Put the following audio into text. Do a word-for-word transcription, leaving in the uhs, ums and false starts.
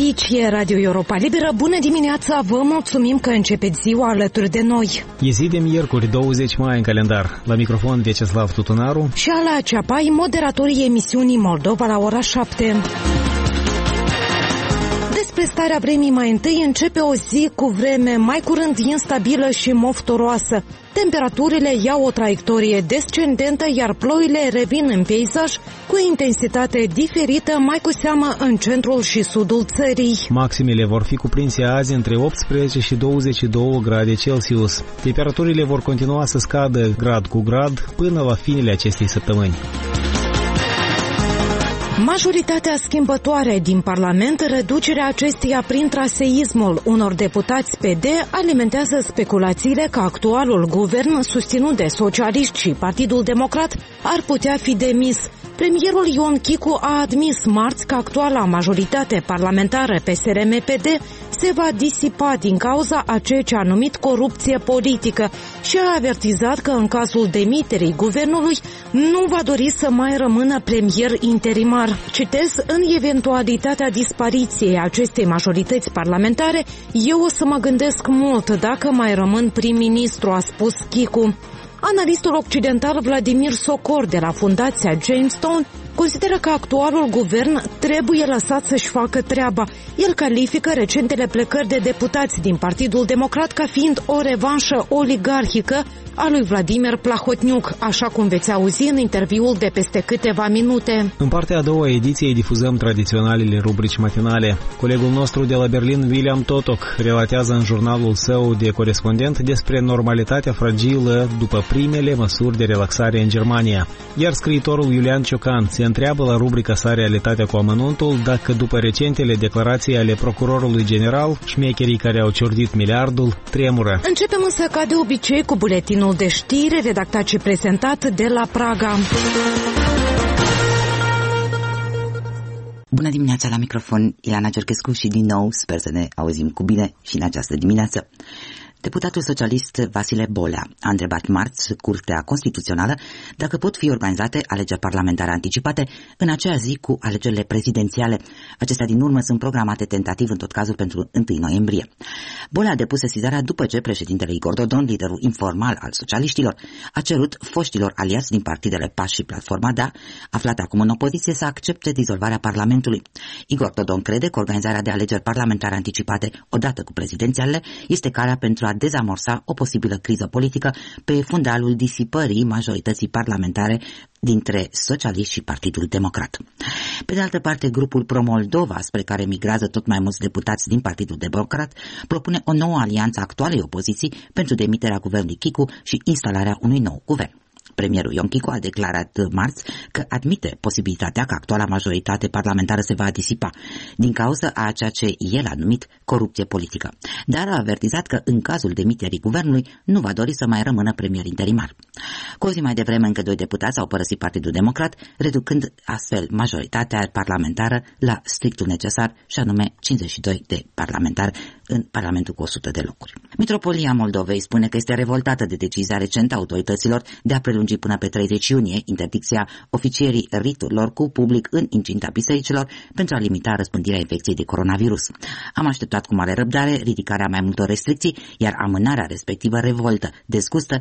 Aici e Radio Europa Liberă. Bună dimineața, vă mulțumim că începeți ziua alături de noi. E zi de miercuri, douăzeci mai în calendar. La microfon Vyacheslav Tutunaru și Ala Ceapai, moderatorii emisiunii Moldova la ora șapte. Despre starea vremii mai întâi, începe o zi cu vreme mai curând instabilă și moftoroasă. Temperaturile iau o traiectorie descendentă, iar ploile revin în peisaj cu intensitate diferită, mai cu seamă în centrul și sudul țării. Maximele vor fi cuprinse azi între optsprezece și douăzeci și două grade Celsius. Temperaturile vor continua să scadă grad cu grad până la finele acestei săptămâni. Majoritatea schimbătoare din Parlament, reducerea acesteia prin traseismul unor deputați P D, alimentează speculațiile că actualul guvern, susținut de socialiști și Partidul Democrat, ar putea fi demis. Premierul Ion Chicu a admis marți că actuala majoritate parlamentară P S R M P D se va disipa din cauza a ceea ce a numit corupție politică și a avertizat că în cazul demiterii guvernului nu va dori să mai rămână premier interimar. Citez, în eventualitatea dispariției acestei majorități parlamentare, eu o să mă gândesc mult dacă mai rămân prim-ministru, a spus Chicu. Analistul occidental Vladimir Socor de la Fundația Jamestown consideră că actualul guvern trebuie lăsat să-și facă treaba. El califică recentele plecări de deputați din Partidul Democrat ca fiind o revanșă oligarhică a lui Vladimir Plahotniuc, așa cum veți auzi în interviul de peste câteva minute. În partea a doua ediției difuzăm tradiționalele rubrici matinale. Colegul nostru de la Berlin, William Totok, relatează în jurnalul său de corespondent despre normalitatea fragilă după primele măsuri de relaxare în Germania. Iar scriitorul Iulian Ciocan se întreabă la rubrica sa Realitatea cu amănuntul dacă după recentele declarații ale procurorului general, șmecherii care au ciordit miliardul tremură. Începem însă ca de obicei cu buletinul de știri redactat și prezentat de la Praga. Bună dimineața, la microfon Ileana Cerchescu și din nou sper să ne auzim cu bine și în această dimineață. Deputatul socialist Vasile Bolea a întrebat marți Curtea Constituțională dacă pot fi organizate alegeri parlamentare anticipate în acea zi cu alegerile prezidențiale. Acestea din urmă sunt programate tentativ în tot cazul pentru întâi noiembrie. Bolea a depus sesizarea după ce președintele Igor Dodon, liderul informal al socialiștilor, a cerut foștilor aliați din partidele P A S și Platforma D A, aflate acum în opoziție, să accepte dizolvarea Parlamentului. Igor Dodon crede că organizarea de alegeri parlamentare anticipate odată cu prezidențialele este calea pentru a dezamorsa o posibilă criză politică pe fundalul disipării majorității parlamentare dintre socialiști și Partidul Democrat. Pe de altă parte, grupul Pro-Moldova, spre care migrează tot mai mulți deputați din Partidul Democrat, propune o nouă alianță actualei opoziții pentru demiterea guvernului Chicu și instalarea unui nou guvern. Premierul Ion Chicu a declarat marți că admite posibilitatea că actuala majoritate parlamentară se va disipa din cauza a ceea ce el a numit corupție politică, dar a avertizat că în cazul demiterii guvernului nu va dori să mai rămână premier interimar. Cu o zi mai devreme, încă doi deputați au părăsit Partidul Democrat, reducând astfel majoritatea parlamentară la strictul necesar, și anume cincizeci și doi de parlamentari în Parlamentul cu o sută de locuri. Mitropolia Moldovei spune că este revoltată de decizia recentă a autorităților de a prelungi până pe treizeci iunie interdicția oficierii riturilor cu public în incinta bisericilor pentru a limita răspândirea infecției de coronavirus. Am așteptat cu mare răbdare ridicarea mai multor restricții, iar amânarea respectivă revoltă, dezgustă